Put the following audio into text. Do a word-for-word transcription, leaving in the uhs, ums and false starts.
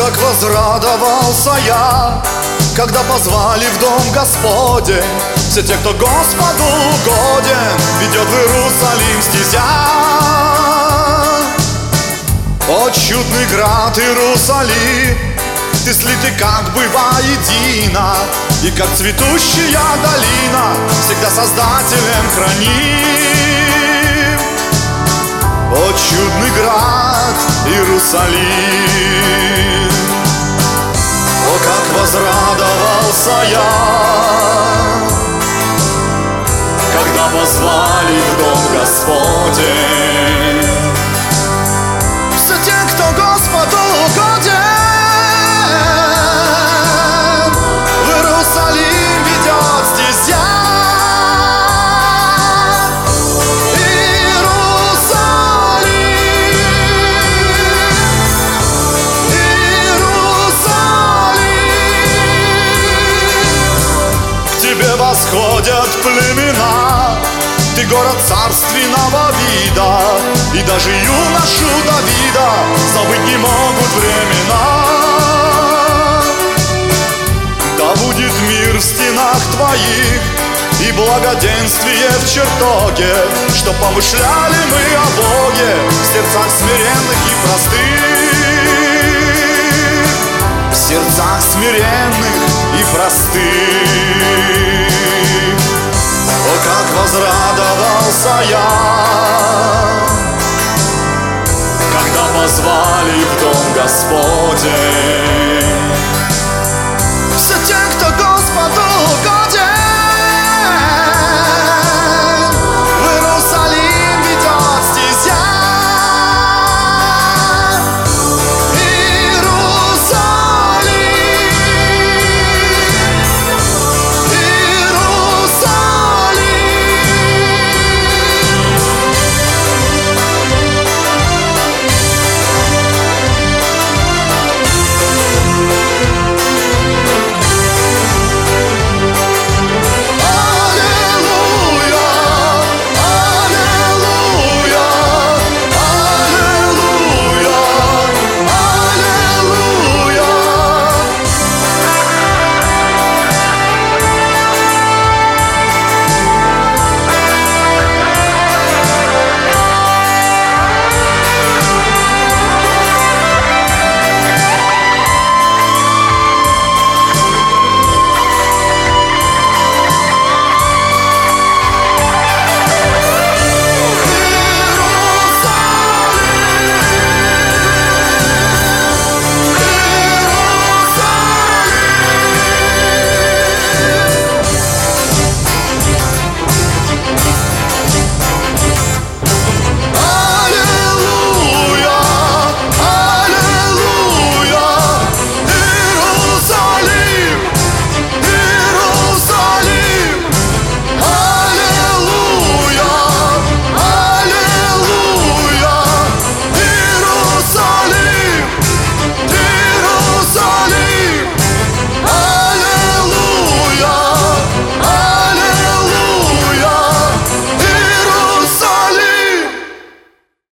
как возрадовался я, когда позвали в дом Господень все те, кто Господу угоден, ведет в Иерусалим стезя. О, чудный град Иерусалим, ты слиты как бы воедино, и как цветущая долина всегда Создателем храним. О, чудный град Иерусалим, о, как возрадовался я, когда позвали в дом Господень все те, кто Господу угоден, в Иерусалим ведет стезя. Восходят племена, ты город царственного вида, и даже юношу Давида забыть не могут времена. Да будет мир в стенах твоих и благоденствие в чертоге, чтоб помышляли мы о Боге в сердцах смиренных и простых, в сердцах смиренных и простых. О, как возрадовался я, когда позвали в дом Господень